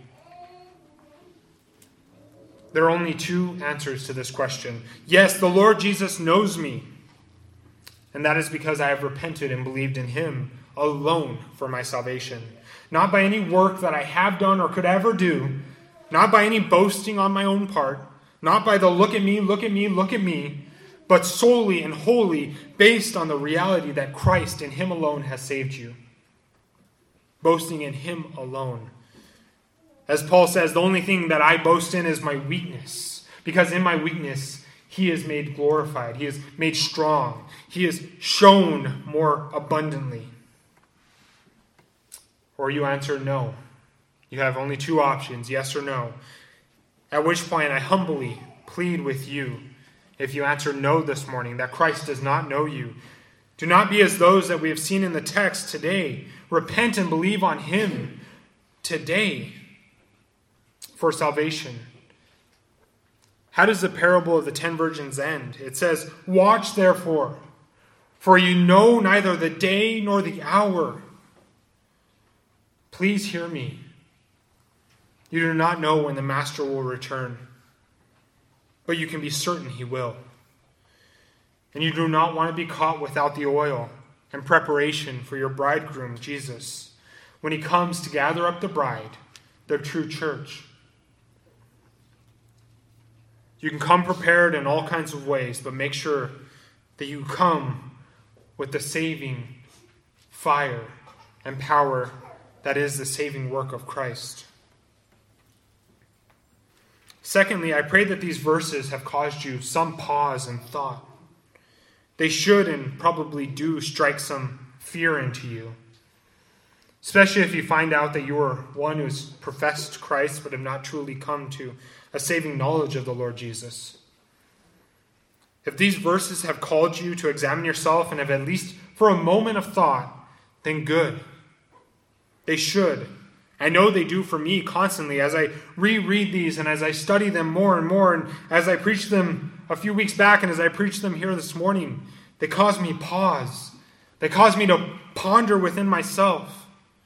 There are only two answers to this question. Yes, the Lord Jesus knows me. And that is because I have repented and believed in him alone for my salvation. Not by any work that I have done or could ever do. Not by any boasting on my own part. Not by the look at me, look at me, look at me. But solely and wholly based on the reality that Christ and him alone has saved you. Boasting in him alone. As Paul says, the only thing that I boast in is my weakness. Because in my weakness, he is made glorified. He is made strong. He is shown more abundantly. Or you answer no. You have only two options, yes or no. At which point I humbly plead with you, if you answer no this morning, that Christ does not know you. Do not be as those that we have seen in the text today. Repent and believe on him today for salvation. How does the parable of the ten virgins end? It says, watch therefore, for you know neither the day nor the hour. Please hear me. You do not know when the master will return, but you can be certain he will. And you do not want to be caught without the oil and preparation for your bridegroom, Jesus, when he comes to gather up the bride, the true church. You can come prepared in all kinds of ways, but make sure that you come with the saving fire and power that is the saving work of Christ. Secondly, I pray that these verses have caused you some pause and thought. They should and probably do strike some fear into you, especially if you find out that you are one who has professed Christ but have not truly come to a saving knowledge of the Lord Jesus. If these verses have called you to examine yourself and have at least for a moment of thought, then good. They should. I know they do for me constantly as I reread these and as I study them more and more, and as I preach them a few weeks back and as I preach them here this morning. They cause me pause. They cause me to ponder within myself.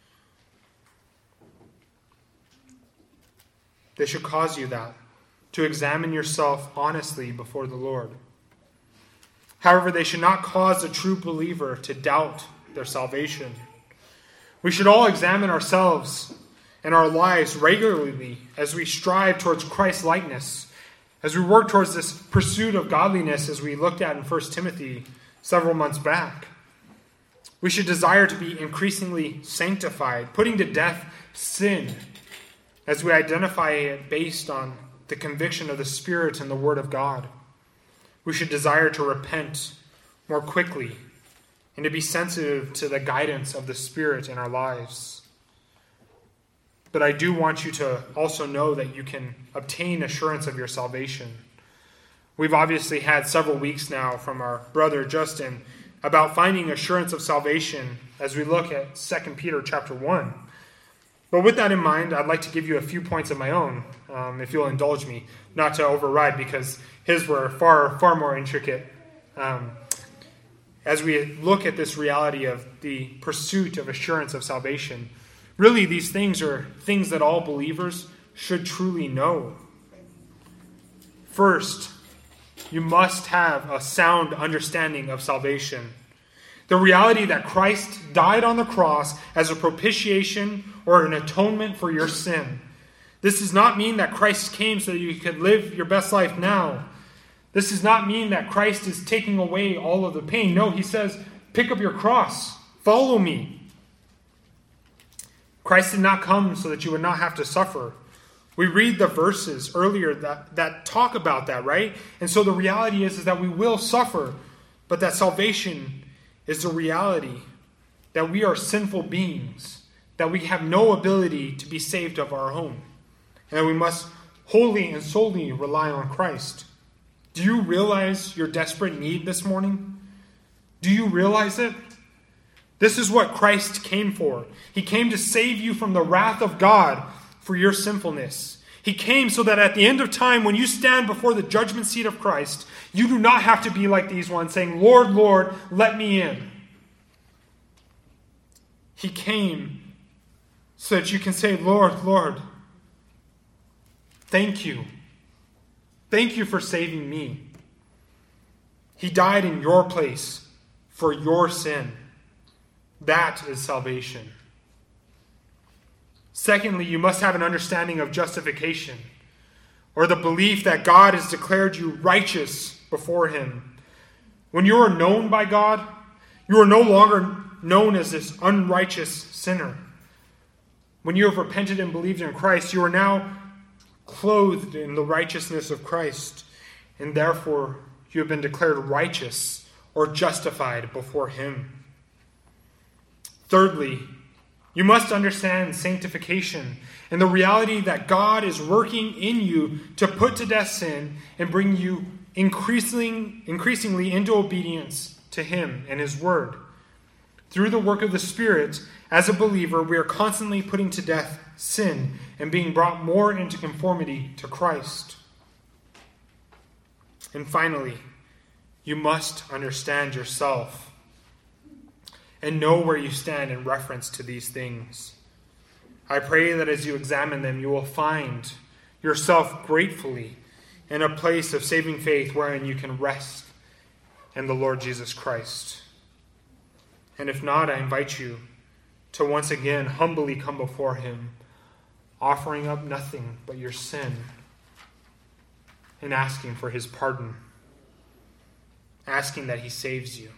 They should cause you that, to examine yourself honestly before the Lord. However, they should not cause a true believer to doubt their salvation. We should all examine ourselves and our lives regularly as we strive towards Christ's likeness, as we work towards this pursuit of godliness as we looked at in First Timothy several months back. We should desire to be increasingly sanctified, putting to death sin, as we identify it based on the conviction of the Spirit and the Word of God. We should desire to repent more quickly and to be sensitive to the guidance of the Spirit in our lives. But I do want you to also know that you can obtain assurance of your salvation. We've obviously had several weeks now from our brother Justin about finding assurance of salvation as we look at Second Peter chapter one. But with that in mind, I'd like to give you a few points of my own, um, if you'll indulge me, not to override, because his were far, far more intricate. Um, as we look at this reality of the pursuit of assurance of salvation, really these things are things that all believers should truly know. First, you must have a sound understanding of salvation. The reality that Christ died on the cross as a propitiation or an atonement for your sin. This does not mean that Christ came so that you could live your best life now. This does not mean that Christ is taking away all of the pain. No, he says, pick up your cross. Follow me. Christ did not come so that you would not have to suffer. We read the verses earlier that, that talk about that, right? And so the reality is, is that we will suffer, but that salvation is the reality that we are sinful beings, that we have no ability to be saved of our own, and that we must wholly and solely rely on Christ. Do you realize your desperate need this morning? Do you realize it? This is what Christ came for. He came to save you from the wrath of God for your sinfulness. He came so that at the end of time, when you stand before the judgment seat of Christ, you do not have to be like these ones saying, Lord, Lord, let me in. He came so that you can say, Lord, Lord, thank you. Thank you for saving me. He died in your place for your sin. That is salvation. Secondly, you must have an understanding of justification, or the belief that God has declared you righteous before him. When you are known by God, you are no longer known as this unrighteous sinner. When you have repented and believed in Christ, you are now clothed in the righteousness of Christ, and therefore you have been declared righteous or justified before him. Thirdly, you must understand sanctification and the reality that God is working in you to put to death sin and bring you increasing, increasingly into obedience to him and his word. Through the work of the Spirit, as a believer, we are constantly putting to death sin and being brought more into conformity to Christ. And finally, you must understand yourself and know where you stand in reference to these things. I pray that as you examine them, you will find yourself gratefully in a place of saving faith wherein you can rest in the Lord Jesus Christ. And if not, I invite you to once again humbly come before him, offering up nothing but your sin and asking for his pardon, asking that he saves you.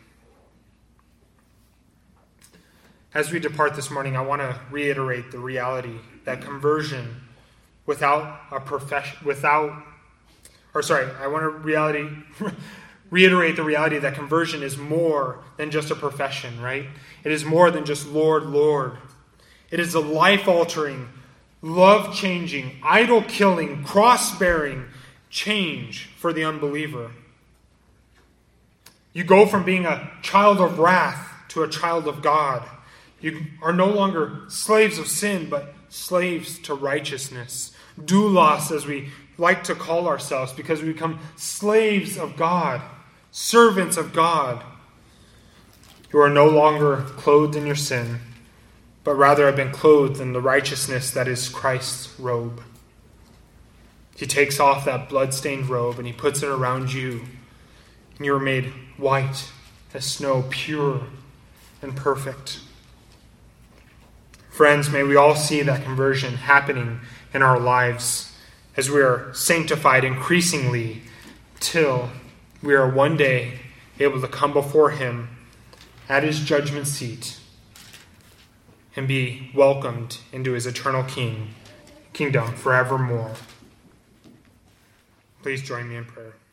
As we depart this morning, I want to reiterate the reality that conversion without a profession, without, or sorry, I want to reality, reiterate the reality that conversion is more than just a profession, right? It is more than just Lord, Lord. It is a life-altering, love-changing, idol-killing, cross-bearing change for the unbeliever. You go from being a child of wrath to a child of God. You are no longer slaves of sin, but slaves to righteousness. Doulos, as we like to call ourselves, because we become slaves of God, servants of God. You are no longer clothed in your sin, but rather have been clothed in the righteousness that is Christ's robe. He takes off that blood-stained robe and he puts it around you, and you are made white as snow, pure and perfect. Friends, may we all see that conversion happening in our lives as we are sanctified increasingly till we are one day able to come before him at his judgment seat and be welcomed into his eternal king, kingdom forevermore. Please join me in prayer.